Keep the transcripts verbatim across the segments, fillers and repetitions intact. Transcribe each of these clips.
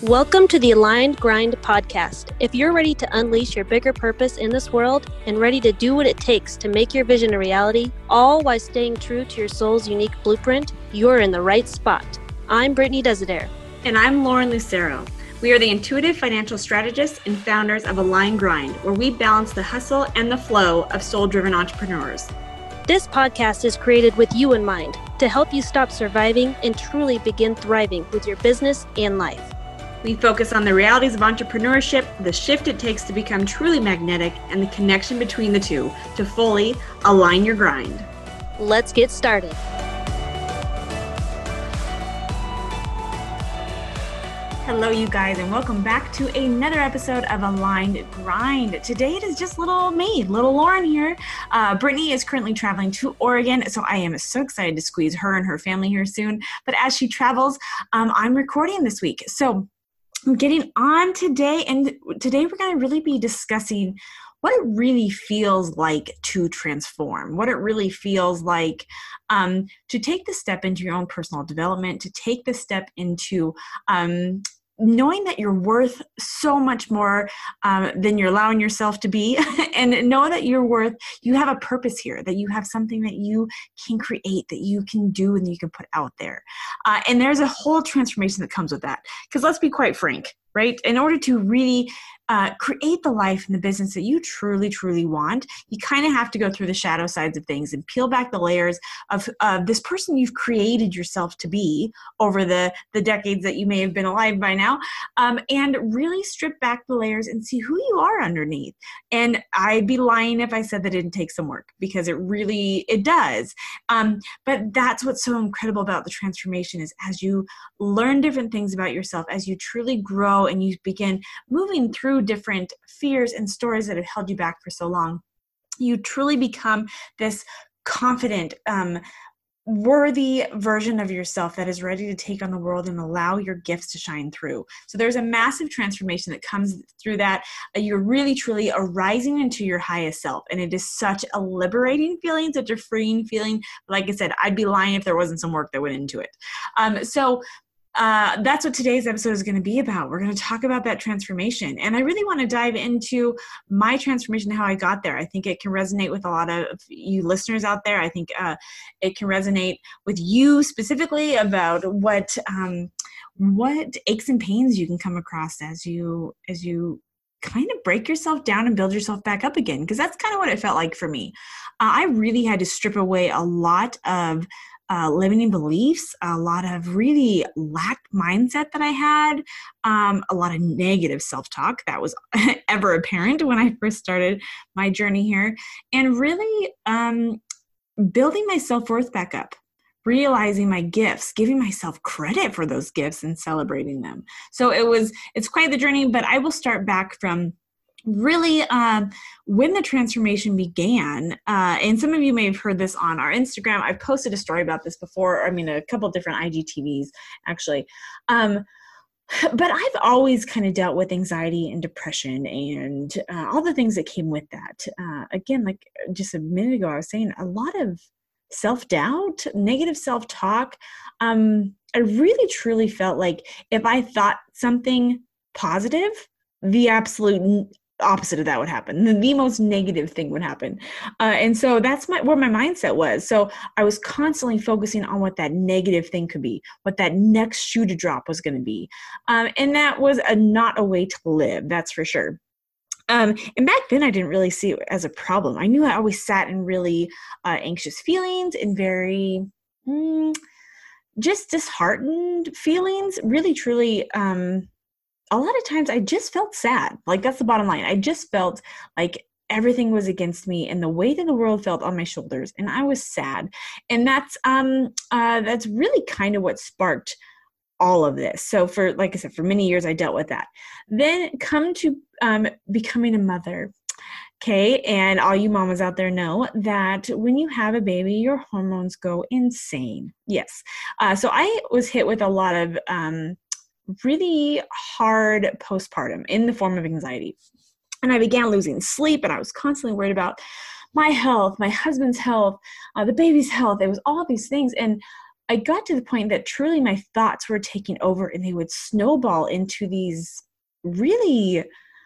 Welcome to the Aligned Grind podcast. If you're ready to unleash your bigger purpose in this world and ready to do what it takes to make your vision a reality, all while staying true to your soul's unique blueprint, you're in the right spot. I'm Brittany Desidere. And I'm Lauren Lucero. We are the intuitive financial strategists and founders of Aligned Grind, where we balance the hustle and the flow of soul-driven entrepreneurs. This podcast is created with you in mind to help you stop surviving and truly begin thriving with your business and life. We focus on the realities of entrepreneurship, the shift it takes to become truly magnetic, and the connection between the two to fully align your grind. Let's get started. Hello, you guys, and welcome back to another episode of Aligned Grind. Today it is just little me, little Lauren here. Uh, Brittany is currently traveling to Oregon, so I am so excited to squeeze her and her family here soon. But as she travels, um, I'm recording this week. So I'm getting on today, and today we're going to really be discussing what it really feels like to transform, what it really feels like um, to take the step into your own personal development, to take the step into um, knowing that you're worth so much more um, than you're allowing yourself to be, and know that you're worth, you have a purpose here, that you have something that you can create, that you can do, and that you can put out there. Uh, and there's a whole transformation that comes with that. Because let's be quite frank, right? In order to really uh, create the life and the business that you truly, truly want, you kind of have to go through the shadow sides of things and peel back the layers of uh, this person you've created yourself to be over the, the decades that you may have been alive by now, um, and really strip back the layers and see who you are underneath. And I'd be lying if I said that it didn't take some work, because it really, it does. Um, but that's what's so incredible about the transformation, is as you learn different things about yourself, as you truly grow and you begin moving through different fears and stories that have held you back for so long, you truly become this confident, um, worthy version of yourself that is ready to take on the world and allow your gifts to shine through. So there's a massive transformation that comes through that. Uh, you're really, truly arising into your highest self. And it is such a liberating feeling, such a freeing feeling. Like I said, I'd be lying if there wasn't some work that went into it. Um, so Uh, that's what today's episode is going to be about. We're going to talk about that transformation. And I really want to dive into my transformation, how I got there. I think it can resonate with a lot of you listeners out there. I think uh, it can resonate with you specifically about what um, what aches and pains you can come across as you as you kind of break yourself down and build yourself back up again. Because that's kind of what it felt like for me. Uh, I really had to strip away a lot of Uh, limiting beliefs, a lot of really lacked mindset that I had, um, a lot of negative self-talk that was ever apparent when I first started my journey here, and really um, building my self-worth back up, realizing my gifts, giving myself credit for those gifts and celebrating them. So it was, it's quite the journey, but I will start back from really um, when the transformation began, uh, and some of you may have heard this on our Instagram. I've posted a story about this before. I mean, a couple different I G T Vs, actually. Um, but I've always kind of dealt with anxiety and depression and uh, all the things that came with that. Uh, again, like just a minute ago, I was saying a lot of self-doubt, negative self-talk. Um, I really, truly felt like if I thought something positive, the absolute opposite of that would happen. The, the most negative thing would happen. Uh, and so that's my, where my mindset was. So I was constantly focusing on what that negative thing could be, what that next shoe to drop was going to be. Um, and that was a, not a way to live, that's for sure. Um, and back then I didn't really see it as a problem. I knew I always sat in really uh, anxious feelings and very mm, just disheartened feelings, really, truly, um, a lot of times I just felt sad. Like that's the bottom line. I just felt like everything was against me and the weight of the world felt on my shoulders, and I was sad. And that's um uh that's really kind of what sparked all of this. So for, like I said, for many years I dealt with that. Then come to um becoming a mother. Okay, and all you mamas out there know that when you have a baby, your hormones go insane. Yes. Uh, so I was hit with a lot of um really hard postpartum in the form of anxiety. And I began losing sleep, and I was constantly worried about my health, my husband's health, uh, the baby's health. It was all these things. And I got to the point that truly my thoughts were taking over, and they would snowball into these really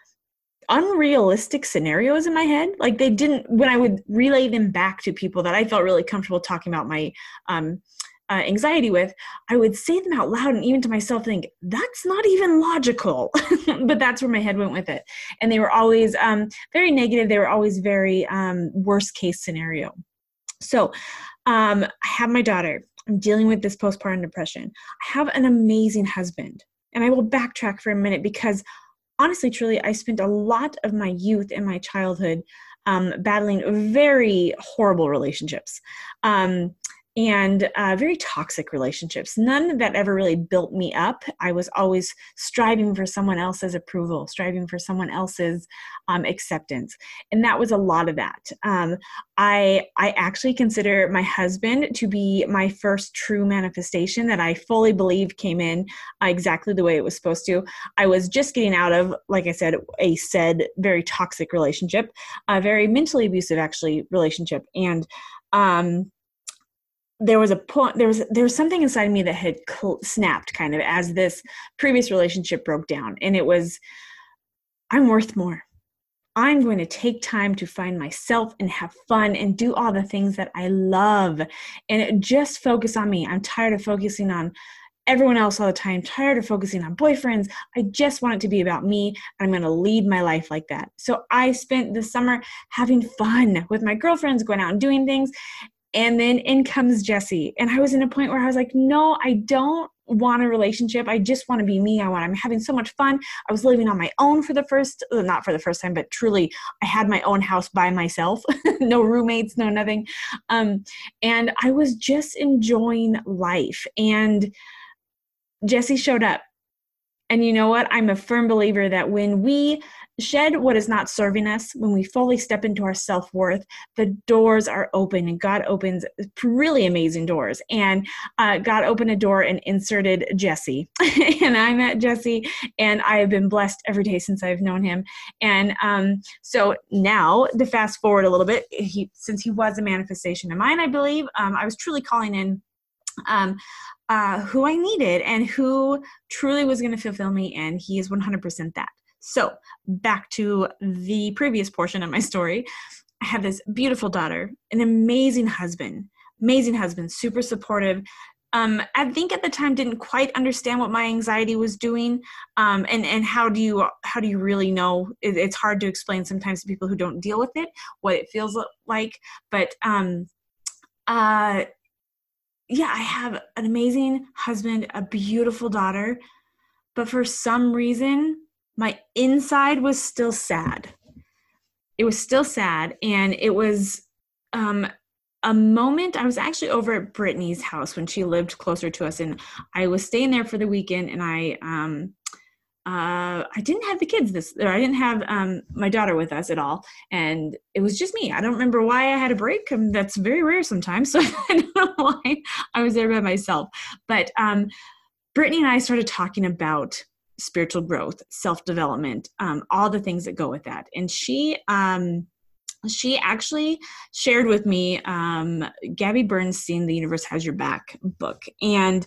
unrealistic scenarios in my head. Like they didn't, when I would relay them back to people that I felt really comfortable talking about my um, uh, anxiety with, I would say them out loud and even to myself think, that's not even logical. But that's where my head went with it. And they were always um, very negative. They were always very um, worst case scenario. So um, I have my daughter. I'm dealing with this postpartum depression. I have an amazing husband. And I will backtrack for a minute because honestly, truly, I spent a lot of my youth and my childhood um, battling very horrible relationships um, and uh, very toxic relationships. None that ever really built me up. I was always striving for someone else's approval, striving for someone else's um, acceptance. And that was a lot of that. Um, I I actually consider my husband to be my first true manifestation that I fully believe came in uh, exactly the way it was supposed to. I was just getting out of, like I said, a said very toxic relationship, a very mentally abusive actually relationship. And um, there was a point, there was, there was something inside me that had cl- snapped kind of as this previous relationship broke down. And it was, I'm worth more. I'm going to take time to find myself and have fun and do all the things that I love and just focus on me. I'm tired of focusing on everyone else all the time, tired of focusing on boyfriends. I just want it to be about me. And I'm going to lead my life like that. So I spent the summer having fun with my girlfriends, going out and doing things. And then in comes Jesse. And I was in a point where I was like, no, I don't want a relationship. I just want to be me. I want, I'm having so much fun. I was living on my own for the first, not for the first time, but truly I had my own house by myself, no roommates, no nothing. Um, and I was just enjoying life. And Jesse showed up. And you know what? I'm a firm believer that when we shed what is not serving us, when we fully step into our self-worth, the doors are open and God opens really amazing doors. And uh, God opened a door and inserted Jesse. And I met Jesse and I have been blessed every day since I've known him. And um, so now to fast forward a little bit, he, since he was a manifestation of mine, I believe, um, I was truly calling in um, uh, who I needed and who truly was going to fulfill me. And he is one hundred percent that. So back to the previous portion of my story. I have this beautiful daughter, an amazing husband, amazing husband, super supportive. Um, I think at the time didn't quite understand what my anxiety was doing. Um, and, and how do you, how do you really know? It, it's hard to explain sometimes to people who don't deal with it, what it feels like. But, um, uh, yeah, I have an amazing husband, a beautiful daughter, but for some reason, my inside was still sad. It was still sad. And it was um, a moment, I was actually over at Brittany's house when she lived closer to us. And I was staying there for the weekend and I, um, uh, I didn't have the kids this, or I didn't have um, my daughter with us at all. And it was just me. I don't remember why I had a break. Um, that's very rare sometimes. So I don't know why I was there by myself. But um, Brittany and I started talking about spiritual growth, self-development, um, all the things that go with that. And she, um, she actually shared with me um, Gabby Bernstein, The Universe Has Your Back book. And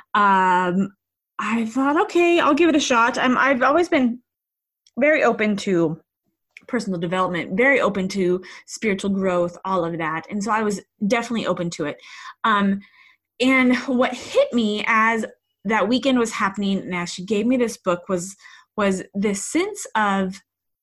um, I thought, okay, I'll give it a shot. I'm, I've always been very open to personal development, very open to spiritual growth, all of that. And so I was definitely open to it. Um, and what hit me as that weekend was happening and as she gave me this book was, was this sense of,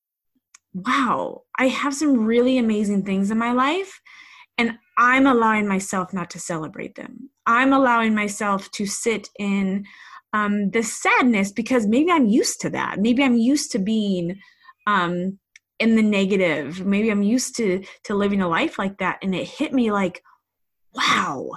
wow, I have some really amazing things in my life and I'm allowing myself not to celebrate them. I'm allowing myself to sit in um, the sadness because maybe I'm used to that. Maybe I'm used to being um, in the negative. Maybe I'm used to, to living a life like that. And it hit me like, wow,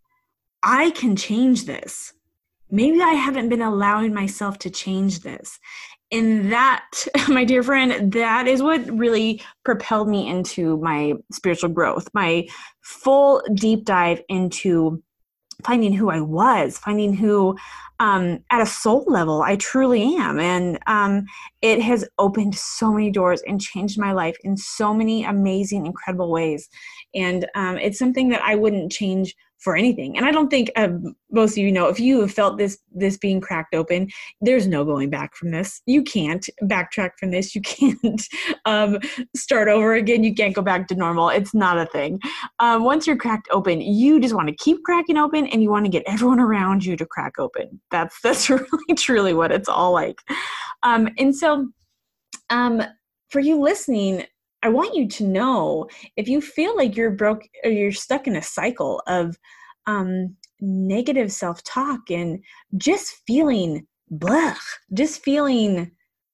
I can change this. Maybe I haven't been allowing myself to change this. And that, my dear friend, that is what really propelled me into my spiritual growth, my full deep dive into finding who I was, finding who um, at a soul level, I truly am. And um, it has opened so many doors and changed my life in so many amazing, incredible ways. And um, it's something that I wouldn't change for anything. And I don't think uh, most of you know, if you have felt this, this being cracked open, there's no going back from this. You can't backtrack from this. You can't um, start over again. You can't go back to normal. It's not a thing. Um, once you're cracked open, you just want to keep cracking open, and you want to get everyone around you to crack open. That's, that's really, truly what it's all like. Um, and so um, for you listening, I want you to know, if you feel like you're broke or you're stuck in a cycle of um, negative self-talk and just feeling blah, just feeling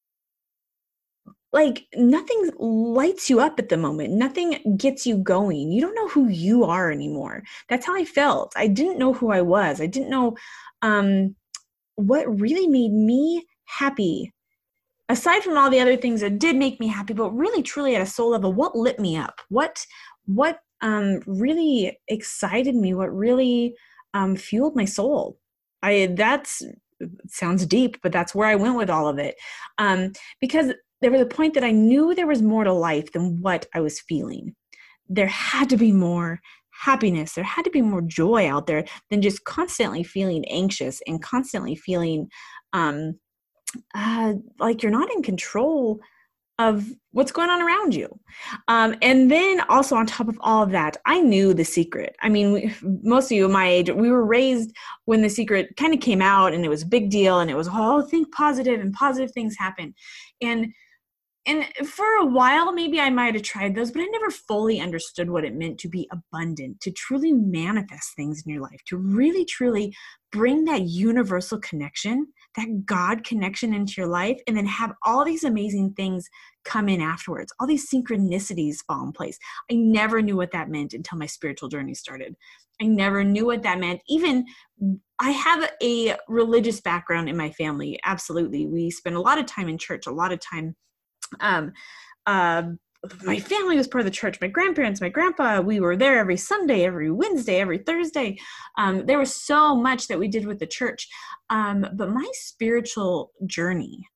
like nothing lights you up at the moment, nothing gets you going. You don't know who you are anymore. That's how I felt. I didn't know who I was. I didn't know um, what really made me happy. Aside from all the other things that did make me happy, but really, truly at a soul level, what lit me up? What what um, really excited me? What really um, fueled my soul? I that's sounds deep, but that's where I went with all of it. Um, because there was a point that I knew there was more to life than what I was feeling. There had to be more happiness. There had to be more joy out there than just constantly feeling anxious and constantly feeling um, Uh, like you're not in control of what's going on around you. Um, and then also on top of all of that, I knew The Secret. I mean, we, most of you my age, we were raised when The Secret kind of came out, and it was a big deal, and it was, oh, think positive and positive things happen. And And for a while, maybe I might have tried those, but I never fully understood what it meant to be abundant, to truly manifest things in your life, to really, truly bring that universal connection, that God connection into your life, and then have all these amazing things come in afterwards. All these synchronicities fall in place. I never knew what that meant until my spiritual journey started. I never knew what that meant. Even I have a religious background in my family. Absolutely. We spend a lot of time in church, a lot of time Um, uh, my family was part of the church. My grandparents, my grandpa, we were there every Sunday, every Wednesday, every Thursday. Um, there was so much that we did with the church. Um, but my spiritual journey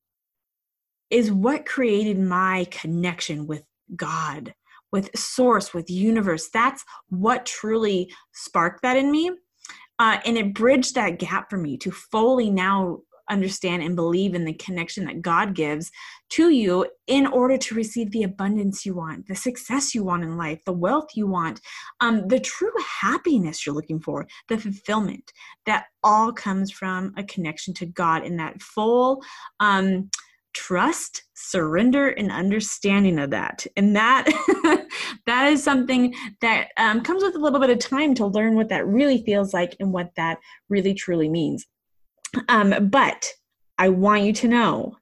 is what created my connection with God, with source, with universe. That's what truly sparked that in me. Uh, and it bridged that gap for me to fully now understand and believe in the connection that God gives to you in order to receive the abundance you want, the success you want in life, the wealth you want, um, the true happiness you're looking for, the fulfillment. That all comes from a connection to God and that full um, trust, surrender, and understanding of that. And that that is something that um, comes with a little bit of time to learn what that really feels like and what that really truly means. Um, but I want you to know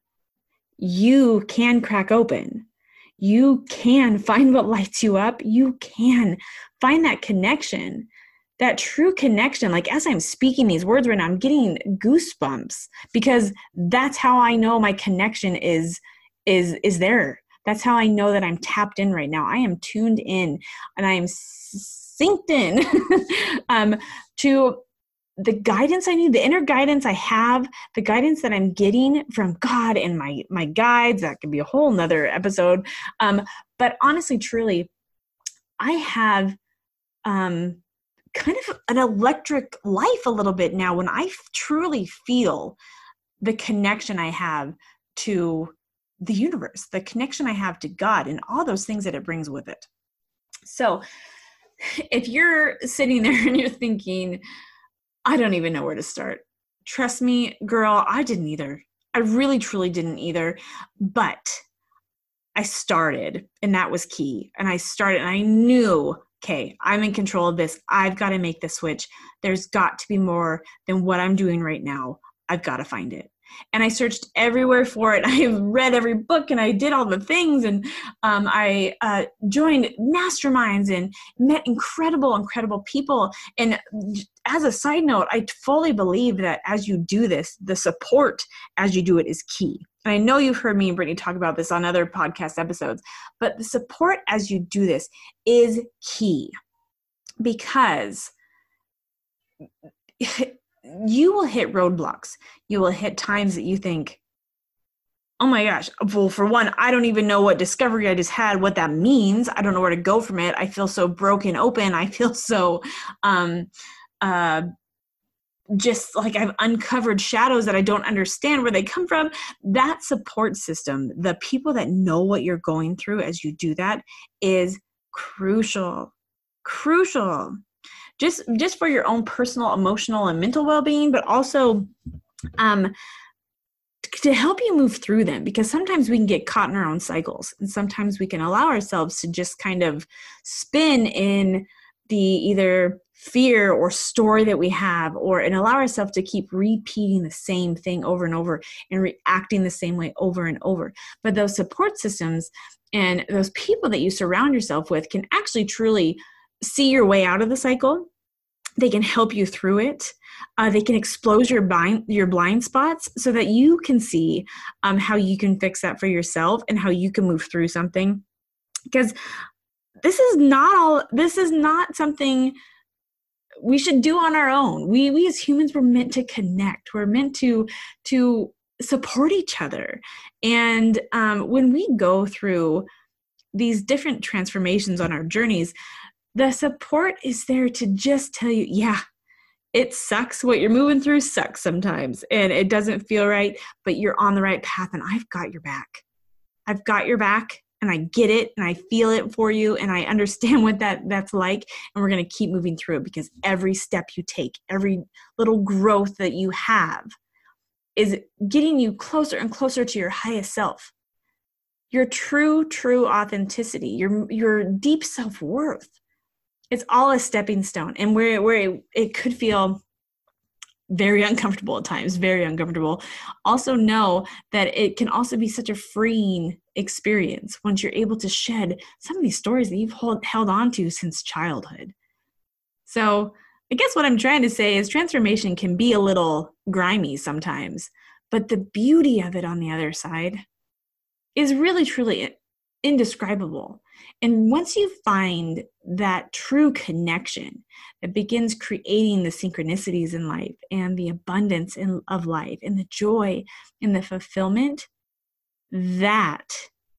you can crack open. You can find what lights you up. You can find that connection, that true connection. Like as I'm speaking these words right now, I'm getting goosebumps because that's how I know my connection is, is, is there. That's how I know that I'm tapped in right now. I am tuned in and I am synced in um, to the guidance I need, the inner guidance I have, the guidance that I'm getting from God and my, my guides. That could be a whole nother episode. Um, but honestly, truly, I have um, kind of an electric life a little bit now when I f- truly feel the connection I have to the universe, the connection I have to God and all those things that it brings with it. So if you're sitting there and you're thinking, I don't even know where to start. Trust me, girl, I didn't either. I really, truly didn't either. But I started, and that was key. And I started, and I knew, okay, I'm in control of this. I've got to make the switch. There's got to be more than what I'm doing right now. I've got to find it. And I searched everywhere for it. I read every book and I did all the things. And um, I uh, joined masterminds and met incredible, incredible people. And as a side note, I fully believe that as you do this, the support as you do it is key. And I know you've heard me and Brittany talk about this on other podcast episodes, but the support as you do this is key because you will hit roadblocks. You will hit times that you think, oh my gosh, well, for one, I don't even know what discovery I just had, what that means. I don't know where to go from it. I feel so broken open. I feel so um, uh, just like I've uncovered shadows that I don't understand where they come from. That support system, the people that know what you're going through as you do that, is crucial, crucial. Just, just for your own personal, emotional, and mental well-being, but also um, to help you move through them, because sometimes we can get caught in our own cycles, and sometimes we can allow ourselves to just kind of spin in the either fear or story that we have, or and allow ourselves to keep repeating the same thing over and over and reacting the same way over and over. But those support systems and those people that you surround yourself with can actually truly see your way out of the cycle. They can help you through it. Uh, they can expose your blind, your blind spots so that you can see um, how you can fix that for yourself and how you can move through something. Because this is not all, this is not something we should do on our own. We, we as humans were meant to connect. We're meant to, to support each other. And um, when we go through these different transformations on our journeys, the support is there to just tell you, yeah, it sucks. What you're moving through sucks sometimes, and it doesn't feel right, but you're on the right path, and I've got your back. I've got your back, and I get it, and I feel it for you, and I understand what that that's like, and we're going to keep moving through it, because every step you take, every little growth that you have is getting you closer and closer to your highest self, your true, true authenticity, your, your deep self-worth. It's all a stepping stone. And where, where it, it could feel very uncomfortable at times, very uncomfortable, also know that it can also be such a freeing experience once you're able to shed some of these stories that you've hold, held on to since childhood. So I guess what I'm trying to say is transformation can be a little grimy sometimes, but the beauty of it on the other side is really, truly indescribable. And once you find that true connection that begins creating the synchronicities in life and the abundance in, of life and the joy and the fulfillment, that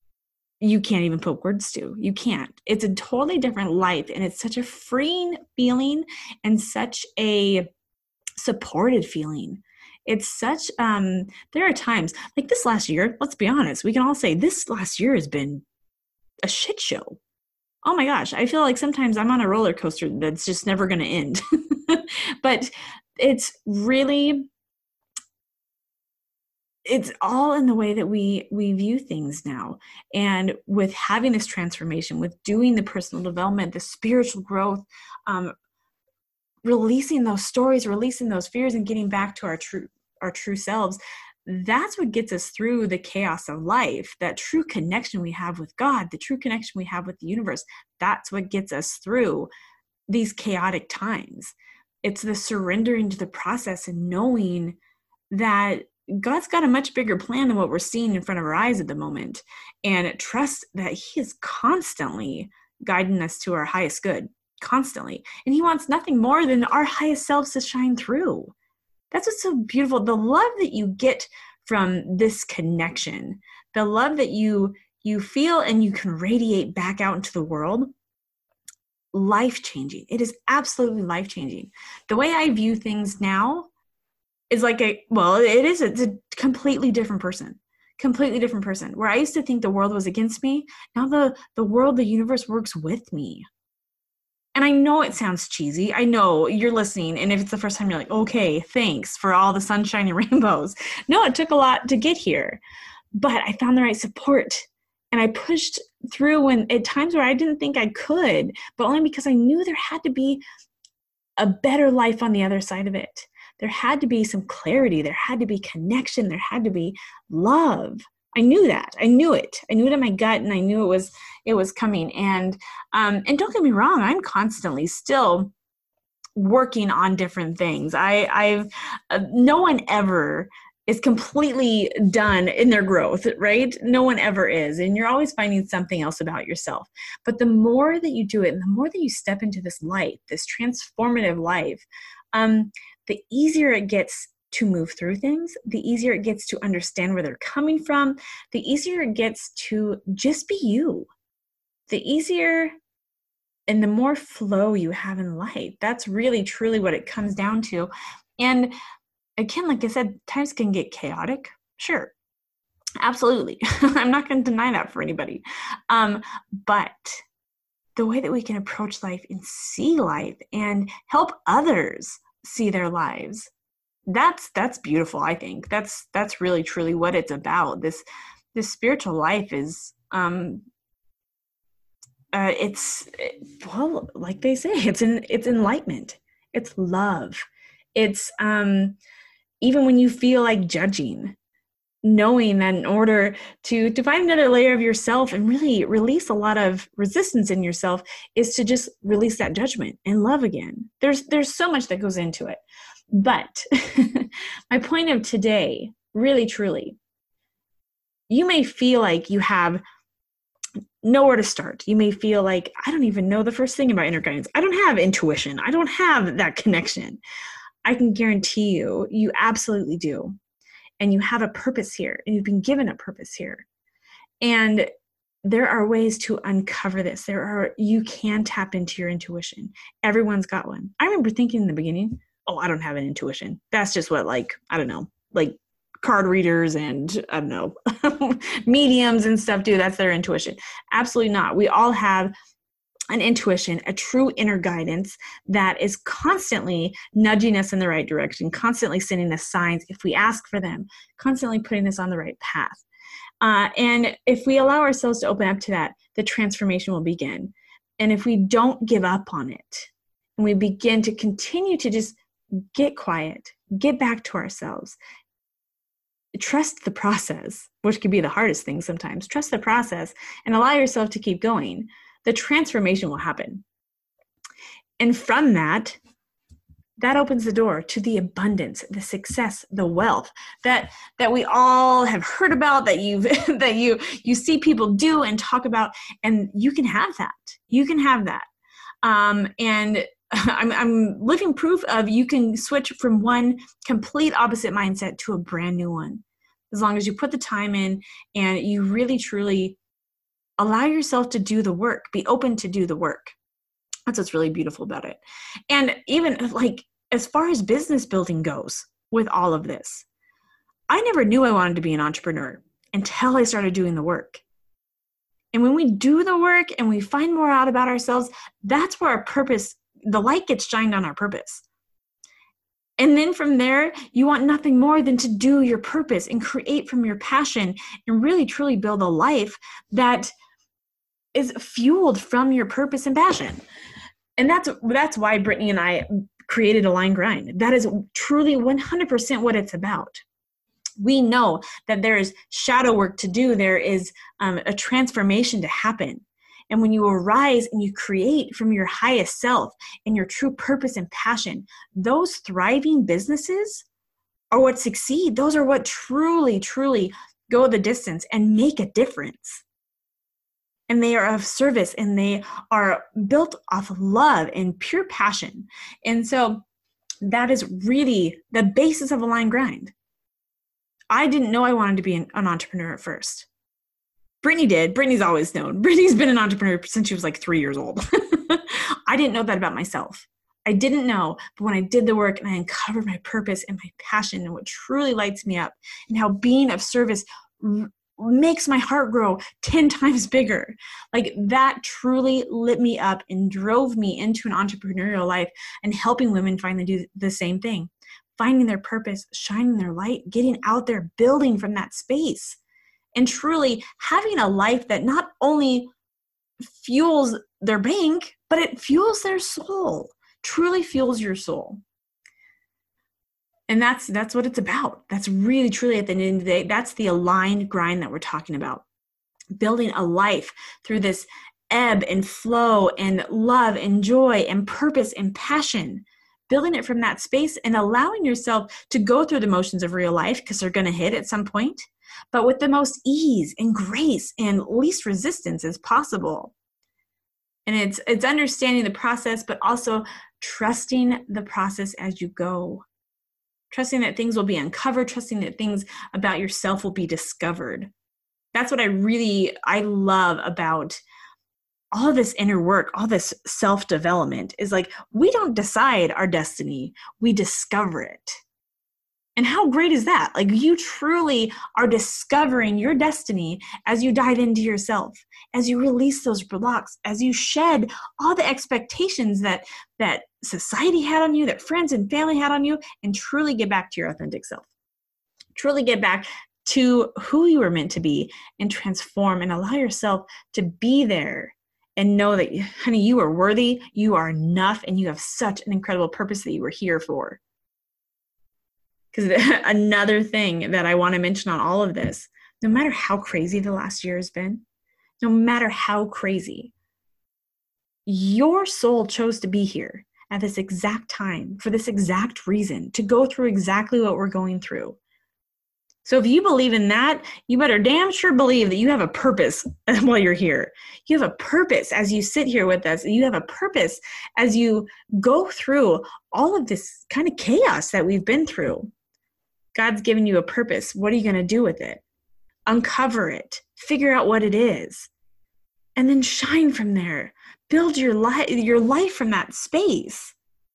you can't even put words to. You can't. It's a totally different life, and it's such a freeing feeling and such a supported feeling. It's such, um, there are times, like this last year, let's be honest, we can all say this last year has been a shit show. Oh my gosh, I feel like sometimes I'm on a roller coaster that's just never going to end. But it's really, it's all in the way that we we view things now. And with having this transformation, with doing the personal development, the spiritual growth, um, releasing those stories, releasing those fears, and getting back to our true our true selves, that's what gets us through the chaos of life. That true connection we have with God, the true connection we have with the universe, that's what gets us through these chaotic times. It's the surrendering to the process and knowing that God's got a much bigger plan than what we're seeing in front of our eyes at the moment. And trust that He is constantly guiding us to our highest good, constantly. And He wants nothing more than our highest selves to shine through. That's what's so beautiful. The love that you get from this connection, the love that you you feel and you can radiate back out into the world, life-changing. It is absolutely life-changing. The way I view things now is like a, well, it is, it's a completely different person, completely different person. Where I used to think the world was against me, now the, the world, the universe works with me. And I know it sounds cheesy. I know you're listening. And if it's the first time, you're like, okay, thanks for all the sunshine and rainbows. No, it took a lot to get here. But I found the right support. And I pushed through when at times where I didn't think I could, but only because I knew there had to be a better life on the other side of it. There had to be some clarity. There had to be connection. There had to be love. I knew that. I knew it. I knew it in my gut, and I knew it was it was coming. And um, and don't get me wrong, I'm constantly still working on different things. I, I've uh, no one ever is completely done in their growth, right? No one ever is, and you're always finding something else about yourself. But the more that you do it, and the more that you step into this light, this transformative life, um, the easier it gets to move through things, the easier it gets to understand where they're coming from, the easier it gets to just be you. The easier and the more flow you have in life. That's really, truly what it comes down to. And again, like I said, times can get chaotic. Sure. Absolutely. I'm not going to deny that for anybody. Um, but the way that we can approach life and see life and help others see their lives, that's that's beautiful. I think that's that's really truly what it's about. This this spiritual life is um uh it's well, like they say, it's in it's enlightenment, it's love, it's um even when you feel like judging, knowing that in order to to find another layer of yourself and really release a lot of resistance in yourself is to just release that judgment and love again. There's there's so much that goes into it. But my point of today, really truly, you may feel like you have nowhere to start. You may feel like, I don't even know the first thing about inner guidance. I don't have intuition. I don't have that connection. I can guarantee you, you absolutely do. And you have a purpose here, and you've been given a purpose here. And there are ways to uncover this. There are, you can tap into your intuition. Everyone's got one. I remember thinking in the beginning, oh, I don't have an intuition. That's just what, like, I don't know, like card readers and, I don't know, mediums and stuff do. That's their intuition. Absolutely not. We all have an intuition, a true inner guidance that is constantly nudging us in the right direction, constantly sending us signs if we ask for them, constantly putting us on the right path. Uh, and if we allow ourselves to open up to that, the transformation will begin. And if we don't give up on it, and we begin to continue to just get quiet, get back to ourselves, trust the process, which can be the hardest thing sometimes, trust the process and allow yourself to keep going, the transformation will happen. And from that, that opens the door to the abundance, the success, the wealth that that we all have heard about, that you've that you you see people do and talk about, and you can have that. You can have that. Um, and I'm, I'm living proof of you can switch from one complete opposite mindset to a brand new one. As long as you put the time in and you really, truly allow yourself to do the work, be open to do the work. That's what's really beautiful about it. And even like, as far as business building goes with all of this, I never knew I wanted to be an entrepreneur until I started doing the work. And when we do the work and we find more out about ourselves, that's where our purpose, the light gets shined on our purpose. And then from there, you want nothing more than to do your purpose and create from your passion and really truly build a life that is fueled from your purpose and passion. And that's that's why Brittany and I created Align Grind. That is truly one hundred percent what it's about. We know that there is shadow work to do. There is um, a transformation to happen. And when you arise and you create from your highest self and your true purpose and passion, those thriving businesses are what succeed. Those are what truly, truly go the distance and make a difference. And they are of service and they are built off of love and pure passion. And so that is really the basis of Align Grind. I didn't know I wanted to be an, an entrepreneur at first. Brittany did. Brittany's always known. Brittany's been an entrepreneur since she was like three years old. I didn't know that about myself. I didn't know, but when I did the work and I uncovered my purpose and my passion and what truly lights me up and how being of service r- makes my heart grow ten times bigger, like that truly lit me up and drove me into an entrepreneurial life and helping women finally do the same thing, finding their purpose, shining their light, getting out there, building from that space. And truly having a life that not only fuels their bank, but it fuels their soul, truly fuels your soul. And that's that's what it's about. That's really, truly at the end of the day, that's the aligned grind that we're talking about. Building a life through this ebb and flow and love and joy and purpose and passion. Building it from that space and allowing yourself to go through the motions of real life, because they're going to hit at some point, but with the most ease and grace and least resistance as possible. And it's it's understanding the process, but also trusting the process as you go. trusting that things will be uncovered, trusting that things about yourself will be discovered. That's what I really, I love about all of this inner work, all this self-development is like, we don't decide our destiny, we discover it. And how great is that? Like you truly are discovering your destiny as you dive into yourself, as you release those blocks, as you shed all the expectations that, that society had on you, that friends and family had on you, and truly get back to your authentic self. Truly get back to who you were meant to be and transform and allow yourself to be there and know that, honey, you are worthy, you are enough, and you have such an incredible purpose that you were here for. Because another thing that I want to mention on all of this, no matter how crazy the last year has been, no matter how crazy, your soul chose to be here at this exact time for this exact reason, to go through exactly what we're going through. So if you believe in that, you better damn sure believe that you have a purpose while you're here. You have a purpose as you sit here with us. You have a purpose as you go through all of this kind of chaos that we've been through. God's given you a purpose. What are you going to do with it? Uncover it. Figure out what it is. And then shine from there. Build your life, your life from that space.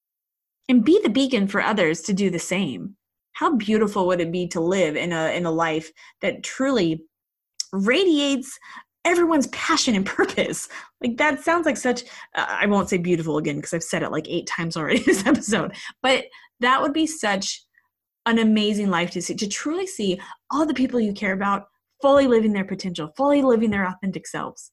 And be the beacon for others to do the same. How beautiful would it be to live in a in a life that truly radiates everyone's passion and purpose? Like that sounds like such, uh, I won't say beautiful again because I've said it like eight times already in this episode, but that would be such an amazing life to see, to truly see all the people you care about fully living their potential, fully living their authentic selves.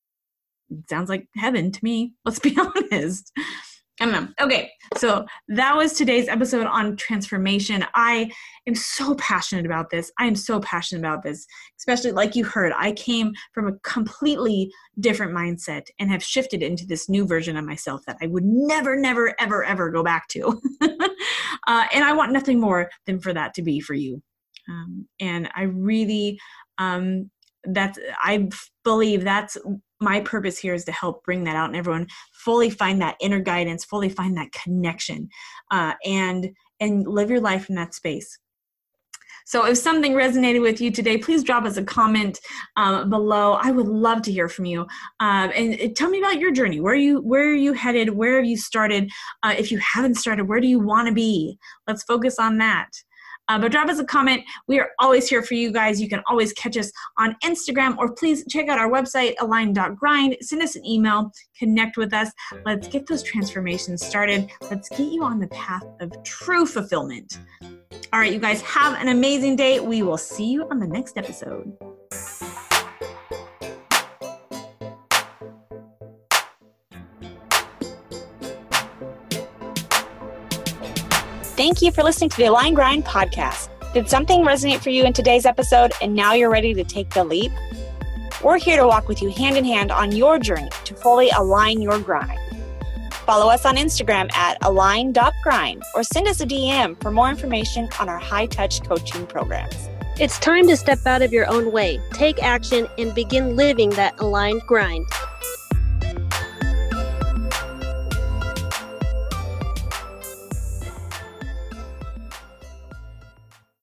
It sounds like heaven to me. Let's be honest. I don't know. Okay, so that was today's episode on transformation. I am so passionate about this. I am so passionate about this, especially like you heard, I came from a completely different mindset and have shifted into this new version of myself that I would never, never, ever, ever go back to. uh, and I want nothing more than for that to be for you. Um, and I really, um, that's, I believe that's my purpose here, is to help bring that out and everyone fully find that inner guidance, fully find that connection, uh, and, and live your life in that space. So if something resonated with you today, please drop us a comment um, below. I would love to hear from you. Um, and, and tell me about your journey. Where are you, where are you headed? Where have you started? Uh, if you haven't started, where do you want to be? Let's focus on that. Uh, but drop us a comment. We are always here for you guys. You can always catch us on Instagram, or please check out our website, align dot grind. Send us an email, connect with us. Let's get those transformations started. Let's get you on the path of true fulfillment. All right, you guys, have an amazing day. We will see you on the next episode. Thank you for listening to the Align Grind podcast. Did something resonate for you in today's episode and now you're ready to take the leap? We're here to walk with you hand in hand on your journey to fully align your grind. Follow us on Instagram at align dot grind or send us a D M for more information on our high-touch coaching programs. It's time to step out of your own way, take action, and begin living that aligned grind.